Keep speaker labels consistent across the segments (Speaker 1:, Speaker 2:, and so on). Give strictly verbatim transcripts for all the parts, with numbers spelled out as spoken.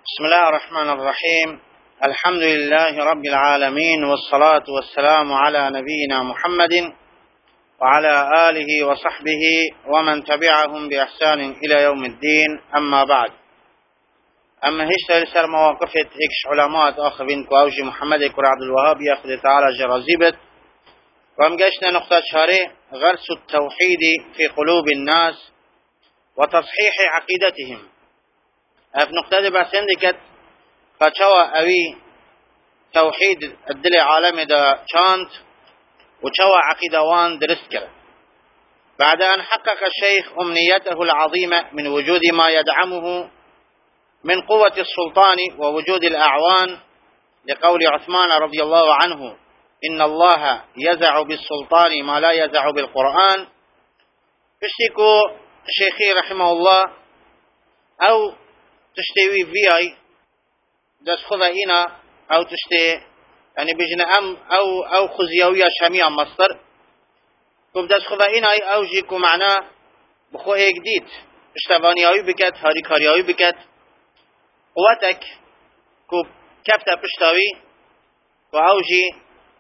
Speaker 1: بسم الله الرحمن الرحيم. الحمد لله رب العالمين، والصلاة والسلام على نبينا محمد وعلى آله وصحبه ومن تبعهم بإحسان إلى يوم الدين. أما بعد، أما هشتا لسر مواقفة إكش علامات آخرين كواوجي محمد كر عبد الوهاب يأخذ تعالى جرازيبت، وامجشنا نقطة شهري غرس التوحيد في قلوب الناس وتصحيح عقيدتهم. اف نقطة دي بحثين ديكت فشوى اوي توحيد الدل عالم دا شانت وشوى عقيدة وان درست كره. بعد ان حقق الشيخ امنيته العظيمة من وجود ما يدعمه من قوة السلطان ووجود الاعوان، لقول عثمان رضي الله عنه: ان الله يزع بالسلطان ما لا يزع بالقرآن. فشتكو شيخي رحمه الله او تشتوي في اي دس خذ اينا او تشتي يعني بجنا ام او او خزيوية شامية مصدر كوب دس خذ اينا اي او جيكو معناه بخو اي جديد اشتبانياوي بكت هاري كارياوي بكت قوتك كوب كبتا بشتاوي و او جي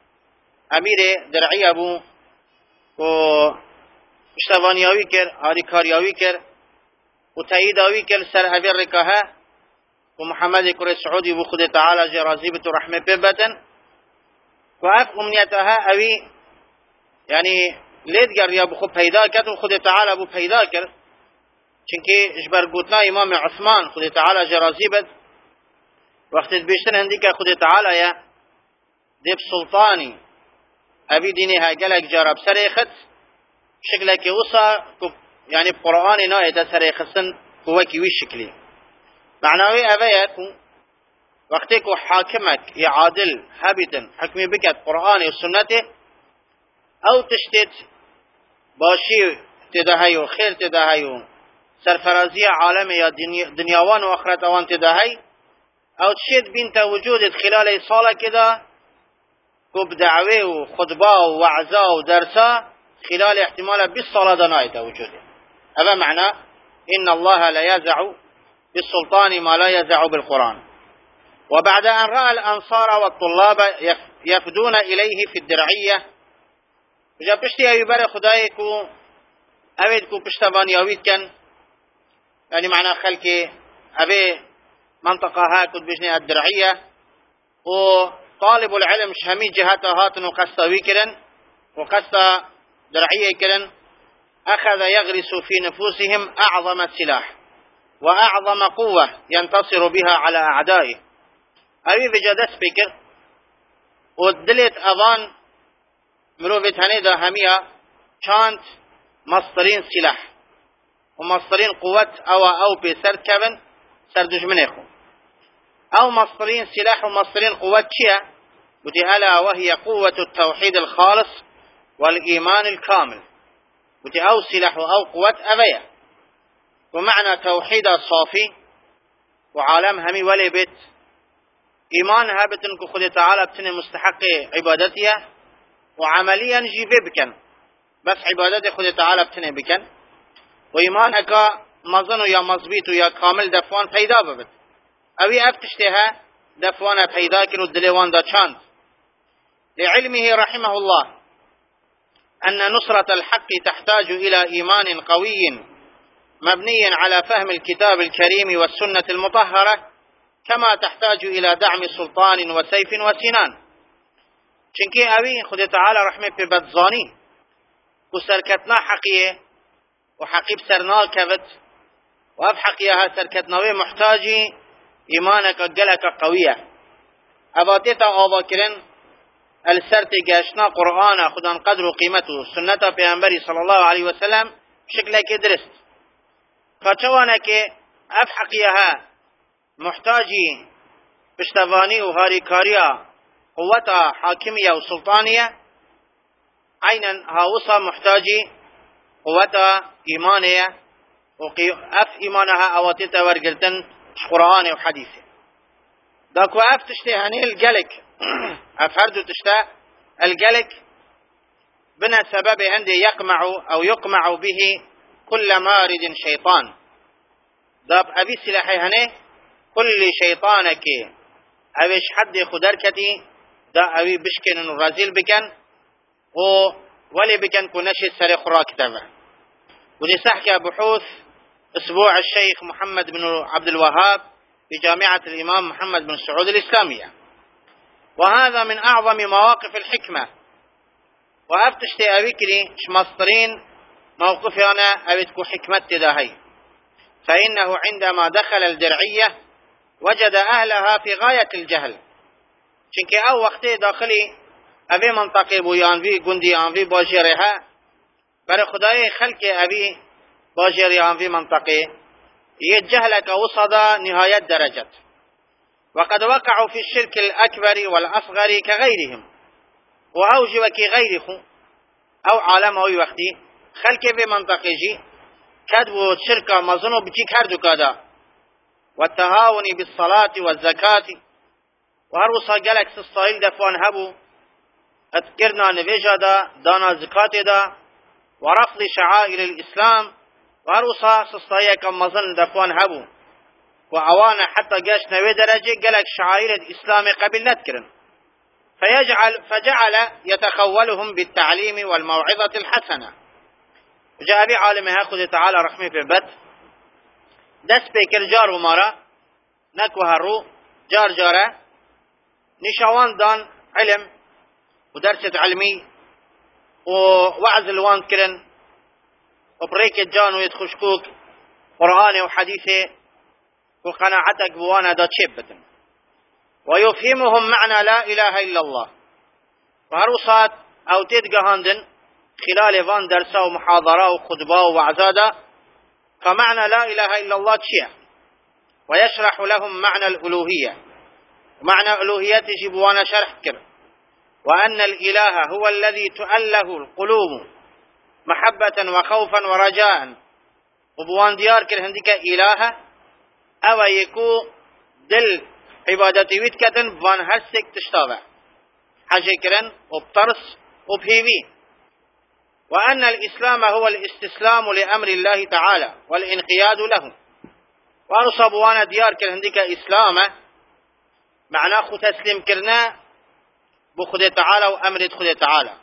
Speaker 1: امير درعي ابو و اشتبانياوي كر هاري كارياوي كر وتأييداوي كل سر أبي الركاها ومحمد كري سعودي بخد تعالى جرازيبة رحمة ببتن وعف أمنيتها أبي يعني ليت قريا بخو بيدا كت وخد تعالى أبو بيدا كر چنكي إجبر قوتنا إمام عثمان خد تعالى جرازيبة وقت بيشتن هنديك خد تعالى يا ديب سلطاني أبي ديني هاي قلق جارب سريخت شكلك وصا يعني القرآن ناية سري خسن هو كيوي شكلي معناوي أبيك وقتك حاكمك يعادل هابتا حكمي بك القرآن والسنة أو تشتت باشي تدهي وخير تدهي سرفرازية عالمية دنياوان وآخرتوان تدهي أو تشت بنت وجودت خلال صالة كده كوب دعوه وخطبه ووعزه ودرسه خلال احتمال بالصلاة دناية وجوده. هذا معنى إن الله لا يزع بالسلطان ما لا يزع بالقرآن. وبعد أن رأى الأنصار والطلاب يفدون إليه في الدرعية وجا بشتي أبي بار خدايكو أبيدكو بشتبان يويد كان يعني معنى خلقي أبي منطقة هاكد بجني الدرعية وطالب العلم شهمي جهاتها هاتن وقصة ويكرن وقصة درعية كرن أخذ يغرس في نفوسهم أعظم السلاح وأعظم قوة ينتصر بها على أعدائه. أبي بجدس بكر ودلت أظان مروفة هنيدا همية كانت مصدرين سلاح ومصدرين قوة أو أو بسرد كبن سردج منيخو أو مصدرين سلاح ومصدرين قوة شيا وتهلا وهي قوة التوحيد الخالص والإيمان الكامل وتي أو سلاح أو قوة أبيا. ومعنى توحيد الصافي وعالم همي ولي بيت إيمان هابتن كخد تعالى بتن مستحق عبادتها وعمليا جيبه بكن بس عبادت خد تعالى بتن بكن وإيمان أكا مظن يا مظبيط يا كامل دفوان پیدا ببت أبي أفتشتها دفوان پیدا كنو الدليوان دا چاند. لعلمه رحمه الله أن نصرة الحق تحتاج إلى إيمان قوي مبني على فهم الكتاب الكريم والسنة المطهرة، كما تحتاج إلى دعم سلطان وسيف وسنان. چنكي أبي خد تعالى رحمه ببتزاني وسركتنا حقية وحقيب سرنا كبت وأب حقيها سركتناوي محتاجي إيمانك قلق قوية أباتيتا آباكرين السرت جاشنا قرآن خدان قدر قيمته سنة پیامبری صلى الله عليه وسلم شكله كدرست فچوانا كي أفحقيها محتاجي بشتواني وهاري كاريا قوة حاكمية وسلطانية عينا هاوصا محتاجي قوة إيمانية وأف إيمانها أواتيتا ورقلتن قرآن وحديثة داكو أف تشتهاني القلق أفردو تشتاء القلق بنا سبب عندي يقمع أو يقمع به كل مارد شيطان. داب أبي سلاحي هني كل شيطانك اوش حد خدر كتي دا اوي بشكن ورازيل بكن و ولي بكن كنشي سري خراك تبع. ودي سحكى بحوث اسبوع الشيخ محمد بن عبد الوهاب في جامعة الإمام محمد بن سعود الإسلامية. وهذا من أعظم مواقف الحكمة. وأفتشتي أبكري شمسطرين موقفي أنا أبتكو حكمة داهي. فإنه عندما دخل الدرعية وجد أهلها في غاية الجهل. چونکه او وقتی داخلی اوی منطقه بویان وی گندی آنوی باجرها برای خدای خلق اوی باجری آنوی منطقه يجهلك وصد نهاية درجة. وقد وقعوا في الشرك الأكبر والأصغر كغيرهم وأوجب كغيره أو عالم أو وقتي خلق في منطقه جي كدو شركة مظنو بجي كردو كذا والتهاون بالصلاة والزكاة وهروسا قالك سستايل دفوان هبو اذكرنا نبيجا دا دانا زكاة دا ورفض شعائر الإسلام وهروسا سستايا كم مظن دفوان هبو وعوانا حتى قاش نوي درجة قالك شعائر الإسلام قبل نذكرن فيجعل فجعل يتخولهم بالتعليم والموعظة الحسنة. جاء بي عالمها خذ تعالى رحمه في البت دس بيكر جار ومارا نكوه الرو جار جارة نشوان دان علم ودرسة علمي ووعز الوان كرن وبريك الجان ويدخشكوك قرآن وحديثه وقناعتك بوانا دا تشبتن ويفهمهم معنى لا إله إلا الله. وهروسات أو تدقهاندن خلال فان درسا ومحاضرة وخطبة ووعزادة فمعنى لا إله إلا الله تشيع ويشرح لهم معنى الألوهية. ومعنى الألوهية تجيب وانا شرح كر وأن الإله هو الذي تؤله القلوب محبة وخوفا ورجاء وبوان ديار كر هندك إله أو يكو دل عبادتي ويتكتن فان هسك تشتابع حاجة كرن وبطرس وبهيوي. وأن الإسلام هو الاستسلام لأمر الله تعالى والانقياد له. وأنصب وانا ديار كر هندك إسلام معناه خو تسليم كرنا بخد تعالى وأمر خد تعالى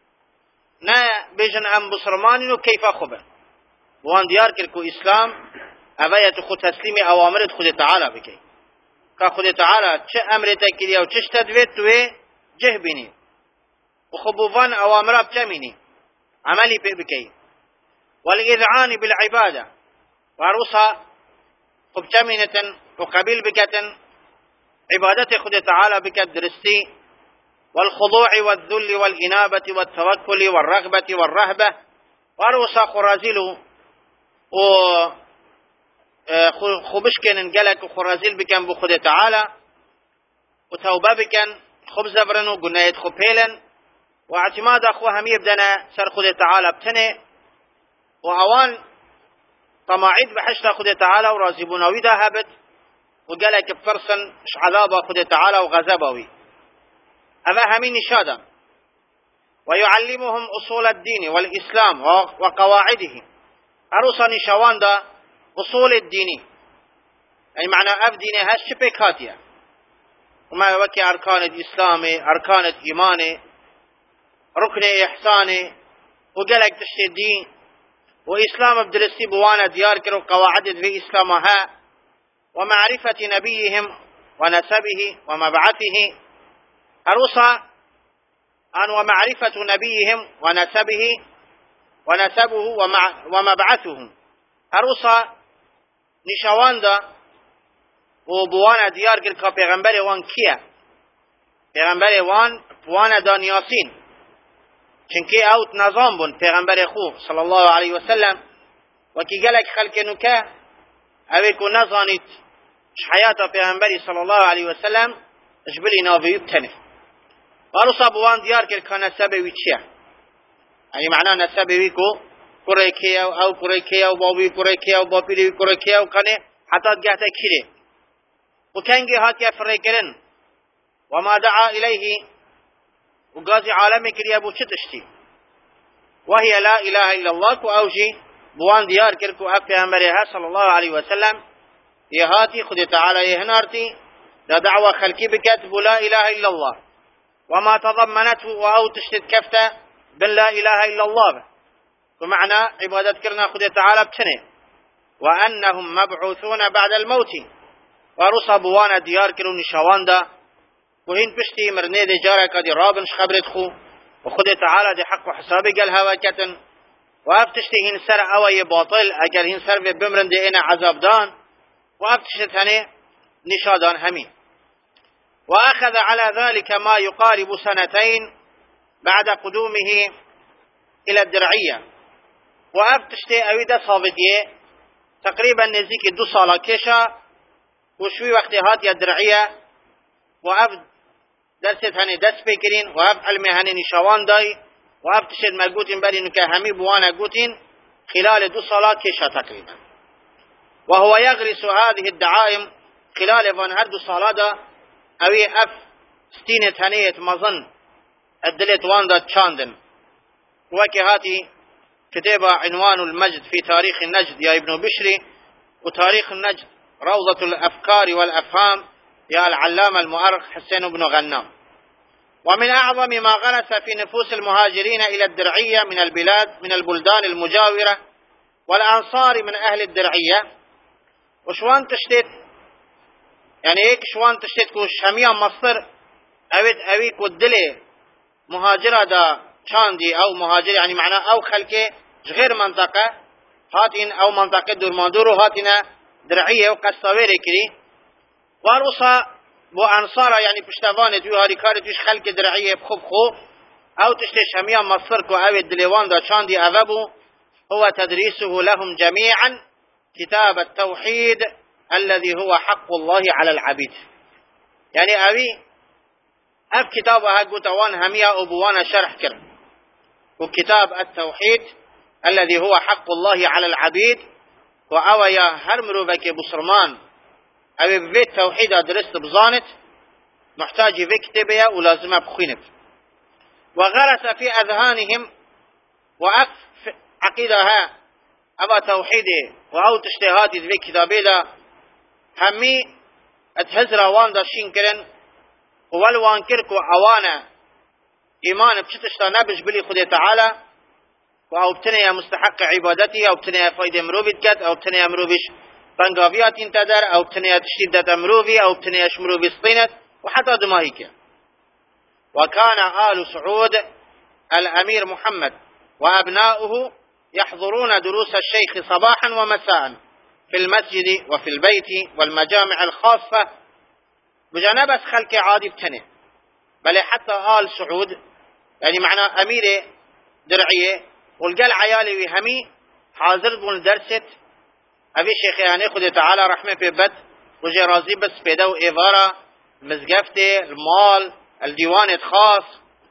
Speaker 1: نا بيجن أم بصرماني كيف خبر وان ديار كركو إسلام أبايت خو تسليم أوامر خد تعالى بكي كخد تعالى چه أمر تكري أو چش تدويت توي جه بيني وخبوفان أوامر بجميني عملي بكي والإذعان بالعبادة وعروسها خب جمينة وقبيل بكتن عبادة خد تعالى بك درستي والخضوع والذل والإنابة والتوكل والرغبة والرهبة وروسا خرازيل و خبشكن انقلك خرازيل بكن بخد تعالى وتوبة بكن خبز برن وقناية خبيلا واعتماد أخو هم يبدنا سر خد تعالى بتنه وعوان طماعيد بحشت خد تعالى ورازبون ويدا هابت وقالك بفرسن مش عذابه خد تعالى وغزبوي هذا همين نشادا. ويعلمهم أصول الدين والإسلام وقواعده أروسا نشوان دا أصول الدين يعني معنى أفدين هاش بكاتيا وما وكي أركان الإسلام أركان الإيمان ركن إحسان وقالك تشتي الدين وإسلام بدرسي بوانا ديار كرو قواعد في إسلامها ومعرفة نبيهم ونسبه ومبعثه أروسا أن ومعرفة نبيهم ونسبه ونسبه ومبعثه أروسا نشوان دا وبوانا ديار كركا پیغمبر وان كيا پیغمبر وان بوانا دانياسين چنكي اوت نظام بون پیغمبر خو صلى الله عليه وسلم وكي قالك خلق نكا اويكو نظانيت حياة پیغمبر صلى الله عليه وسلم اجبلي ناوي يبتنه قالوا صابوان ديار كركا نسبه ويتشيع يعني معناه نسبه ويكو كوريكيا او كوريكيا وبابي كوريكيا وبابي كوريكيا وكانه حتى قاعدة كيري وكانجي هات يفريكرن وما دعا إليه وقاضي عالمي كريا بو تشتشتي وهي لا إله إلا الله كو أوجي بوان ديار كركو أبي أمريها صلى الله عليه وسلم يهاتي خد تعالى يهنارتي لدعوة خلقي بكتب لا إله إلا الله وما تضمنته وأو تشتد كفته بل لا إله إلا الله ومعنى عبادة كرنا خد تعالى بتنه وأنهم مبعوثون بعد الموت ورصبوا وانا ديار كرو نشوان دا وهين بشتي مرني دي جارك دي رابنش خبرت خو وخد تعالى دي حق حسابي قال هوا كتن وابتشتي هين سر اوي باطل اگر هين سر بمرن دي انا عذاب دان وابتشت هني نشادان همين واخذ على ذلك ما يقارب سنتين بعد قدومه الى الدرعية وابتشتي اويدا صابتيه تقريبا نزيك دو صالة كيشا وشوي وقت هاتي الدرعية وابد درست هني دست بكرين واب علمي هني نشوان داي واب تشد مقوتين بري نكا همي بوانا قوتين خلال دو صلاة كيشا تقريبا وهو يغرس هذه الدعائم خلال فان هر دو صلاة دا اوي اف ستينة هنية مظن الدلت وان دا تشاندن وكي هاتي كتابة عنوان المجد في تاريخ النجد يا ابن بشري وتاريخ النجد روضة الأفكار والأفهام يا العلامة المؤرخ حسين بن غنام. ومن أعظم ما غرس في نفوس المهاجرين إلى الدرعية من البلاد من البلدان المجاورة والأنصار من أهل الدرعية وشوان تشتت يعني هيك شوان تشتت كو شمية مصر أويد أويك ودلي مهاجرة دا شاندي أو مهاجر يعني معناه أو خلقه غير منطقة هاتين أو منطقة دور مادورو هاتنا درعية وقصوير كري واروصا بو أنصارا يعني پشتوانه توی هاریکار توش خلق درعية بخوب خو أو تشتي شمية مصر كو أوي الدليوان دا شاندي أذبو هو تدريسه لهم جميعا كتاب التوحيد الذي هو حق الله على العبيد. يعني أوي أف كتابها قوتوان همية أبوان شرح كر وكتاب التوحيد الذي هو حق الله على العبيد وأويا هرمرو بك بصرمان أوي بفيت توحيد درست بزانت محتاج في كتابها ولازمها بخينت وغرس في أذهانهم وأف عقيدها أبا توحيدي وأو تشتهاتي في كتابه همي اتهزر وان داشين كرن والوان كركو أوانا إيمان بشتشتا نبش بلي خدي تعالى وأو بتنيا مستحق عبادتي أو بتنيا فايدة مروبت كت أو بتنيا مروبش بانقافيات انتدر أو بتنيا تشديدة مروبي أو بتنيا شمروبي سطينت وحتى دماهيك. وكان آل سعود الأمير محمد وأبناؤه يحضرون دروس الشيخ صباحا ومساء في المسجد وفي البيت والمجامع الخاصة بجانب خلق عادي بتنه بل حتى آل سعود يعني معنى أمير درعية والقال عيالي وهمي حاضر بون درست أبي شيخ يعني خد تعالى رحمه في بد وجي رازي بس بيدو إظارة مزقفته المال الديوان الخاص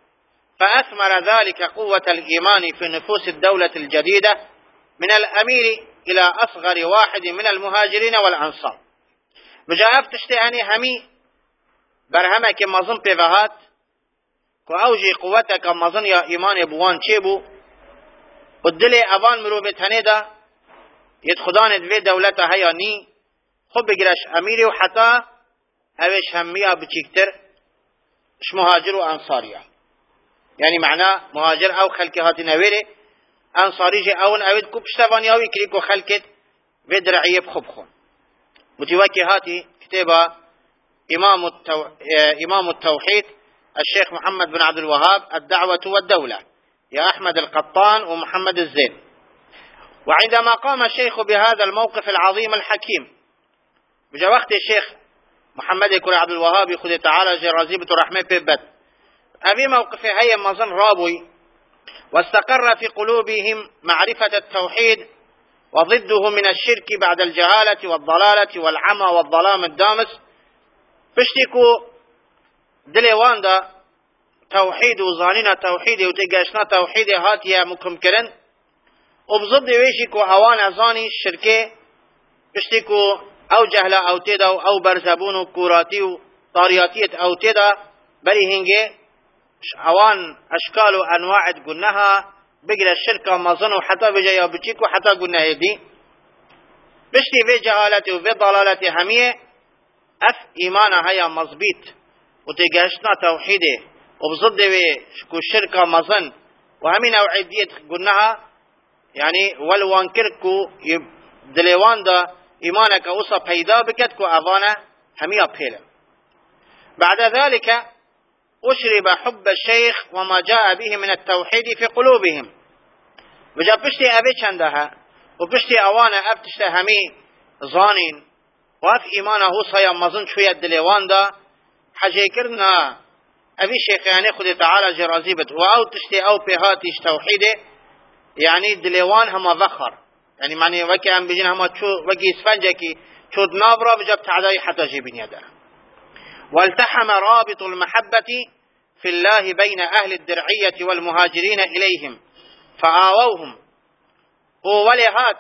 Speaker 1: فأثمر ذلك قوة الإيمان في نفوس الدولة الجديدة من الأمير إلى أصغر واحد من المهاجرين والأنصار. بجاء تشتهني همي برهمك مظن بفهات وأوجي قوتك مظن يا إيمان بوان تشيبو والدلي أبان مروبت هنيدا يدخدان في دولتها هيا ني خب بقرش أميري وحتى أوش همية بتشكتر مش مهاجر وأنصاريا يعني معناه مهاجر أو خلق هاتي نويري أنصاري جي أون أود كوبشتفان ياوي كريكو خلقت في درعية بخبخون متوكي هاتي كتابة إمام, التو... إمام التوحيد الشيخ محمد بن عبد الوهاب الدعوة والدولة يا أحمد القطان ومحمد الزين. وعندما قام الشيخ بهذا الموقف العظيم الحكيم بجا وقت الشيخ محمد يكون عبد الوهاب يخذ تعالى جرازيبة الرحمة ببت أبي موقفه هيا مظن رابوي واستقر في قلوبهم معرفة التوحيد وضده من الشرك بعد الجهالة والضلالة والعمى والظلام الدامس بشتكو دليوان دا توحيد وظاننا توحيد وتقاشنا توحيد هاتيا مكمكرن وبضد ويشيكو اوان ظاني الشركة بشتكو او جهلة او تيدا او برزبون كوراتي وطارياتية او تيدا بلي هنجي اوان اشكال وانواع قلناها بقل الشركة مظنوا حتى بجايا بتشيكو حتى قلنا هدي بشتي في جهالتي وفي ضلالتي همية اف ايمانا هيا مظبيط وتقاشنا توحيده وبضد في الشركة مظن وهمي نوعية قلناها يعني ولو انكركو دليوان دا ايمانك وصا بيدا بكتكو افانا همية بيلا. بعد ذلك اشرب حب الشيخ وما جاء به من التوحيد في قلوبهم. بجا بشتي ابي چندها وبشتي اوانا ابتشت همي ظانين واف ايمانه صيا مظن شوية دليوان دا حاجه كرنا ابي شيخ يعني خد تعالى جرازيبت واو تشتي او بهاتيش توحيده يعني دليوان هما ذخر يعني معني وكي ام بيجين هما شو وكي اسفنجكي شو نابرا بجاب تعداي حتى جيبين يدا. والتحم رابط المحبة في الله بين اهل الدرعية والمهاجرين اليهم فآووهم ولهات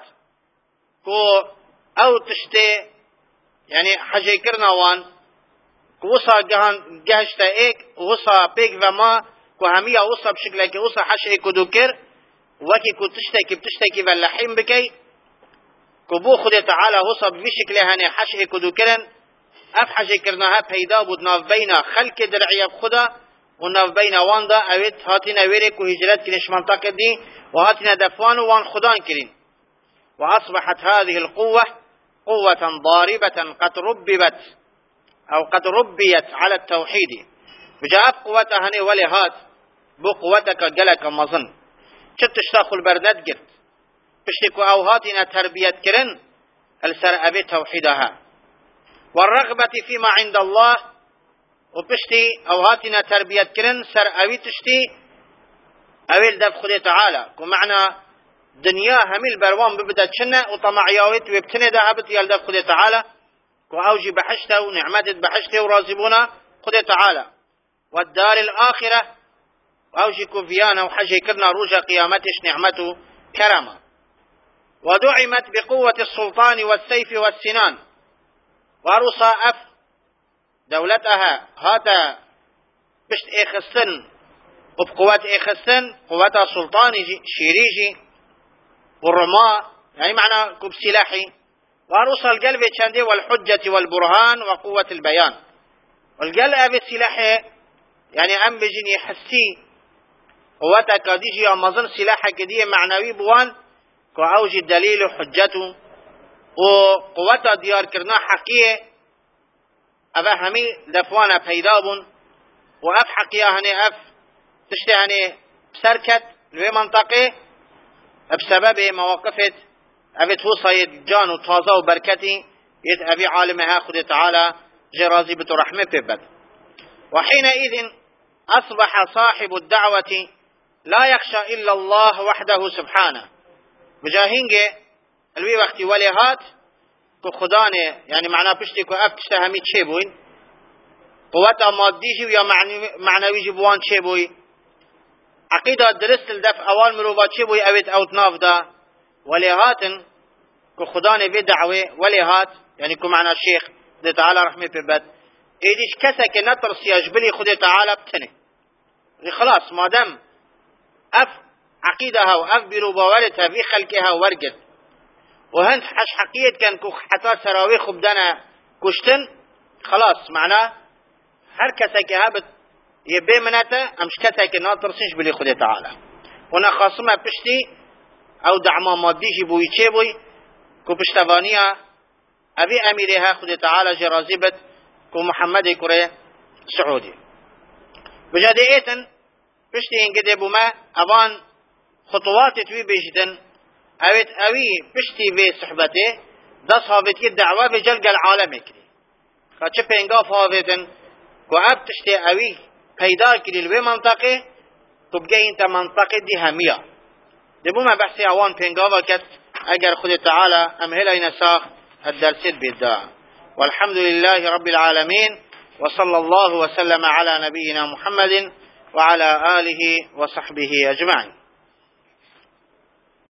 Speaker 1: كو او تشتي يعني حاجه كرنا وان وصا جهان جهشتا ايك وصا بيك وما كو همية وصا بشكل كي وصا حشي كو دوكر وكي كو تشتكي بتشتكي باللحيم بكي كو بو خد تعالى وصا بشكل هاني حشي كو دوكرن اف حاجه كرناها بيدا بود ناف بين خلق درعيه بخدا وناف بين واندا اويت هاتينا ويري كو هجرت كنش منطقه دي وهاتنا دفوان وان خدان كرين. واصبحت هذه القوه قوة ضاربة قد رببت أو قد ربيت على التوحيد. بجاءت قوتها هني ولهات بو قوتك قلك مظن شت تشتاخ البردات قرت بشتكو أوهاتنا تربية كرن السر أبي توحيدها والرغبة فيما عند الله وبشتي أوهاتنا تربية كرن سر أبي تشتي أبي الدف خلي تعالى ومعنى دنيا هميل بروان ببدأ تشنة وطمعياويت ويبتني دعبت يالدف خدي تعالى وأوجي بحشته ونعمت بحشته ورازبونا خدي تعالى والدار الآخرة وأوجي كفيانا وحجي كرنا روجا قيامتش نعمته كرما. ودعمت بقوة السلطان والسيف والسنان وارصا أف دولتها هاتا بشت إيخستن وبقوات إيخستن قوتها سلطاني شيريجي والرماء يعني معنى كب سلاحي وارص القلب چندي والحجة والبرهان وقوة البيان. والقلب السلاحي يعني ام بجني حسي قوتك ديجي امازن سلاحك دي معنوي بوان كو اوجي الدليل حجته وقوة ديار كرنا حقية افا همي دفوانا بيدابون واف حقية هني اف تشتي هني بسركت لوي منطقه بسبب مواقفت أبي توصيد جان وطازة وبركتي يد أبي عالمها خد تعالى جرازي بترحمة ببد. وحينئذ أصبح صاحب الدعوة لا يخشى إلا الله وحده سبحانه. بجاهنج الوي وقت وليهات كو خدانه يعني معناه بشتي كو أفتشت همي تشيبوين قوة ماديجي ويا معنوي جبوان تشيبوي عقيدة درست الدف أول مروبات شبوي أويت أوت نافدا وليهاتن كو خداني بدعوة وليهات يعني كو معنا الشيخ دي تعالى رحمه ببد إيديش كسك نطرس يجبلي خدي تعالى بتني خلاص ما دام أف عقيدها وأف بروبوالتها في خلقها ورقت وهنت حش حقيت كان كو حتى سراوي خبدنا كشتن خلاص معناه هر كسك هابت يبي مناتا امش كتاك ناطرسنش بلي خدي تعالى ونا خاصمه بشتي او دعما ماديجي بوي تشيبوي كو بشتوانيا ابي اميرها خدي تعالى جرازبت كو محمد كوري سعودي بجادي ايتن بشتي انقدي بما ابان خطوات توي بيجدن اويت اوي بشتي بي صحبته دس هابت الدعوه بجلق العالم كري خاطش بينغا فاوتن كو اب تشتي اوي پیدا کردی لوی منطقه تو بگه این تا منطقه دی همیه دبو ما بحثی اوان پنگاوا کت اگر خود تعالی امهل این ساخ الدرسید بیدا. والحمد لله رب العالمين وصلى الله وسلم على نبينا محمد وعلى آله وصحبه أجمعين.